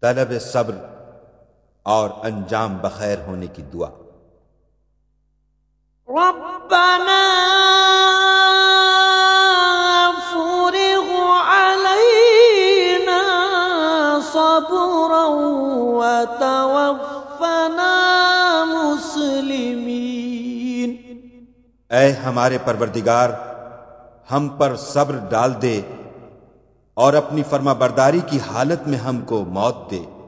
तलब सब्र और अंजाम बखैर होने की दुआ। रब्बना फुरिग़ अलैना सब्रन व तवफ़्फ़ना मुस्लिमीन। ऐ हमारे परवरदिगार, हम पर सब्र डाल दे और अपनी फर्माबरदारी की हालत में हमको मौत दे।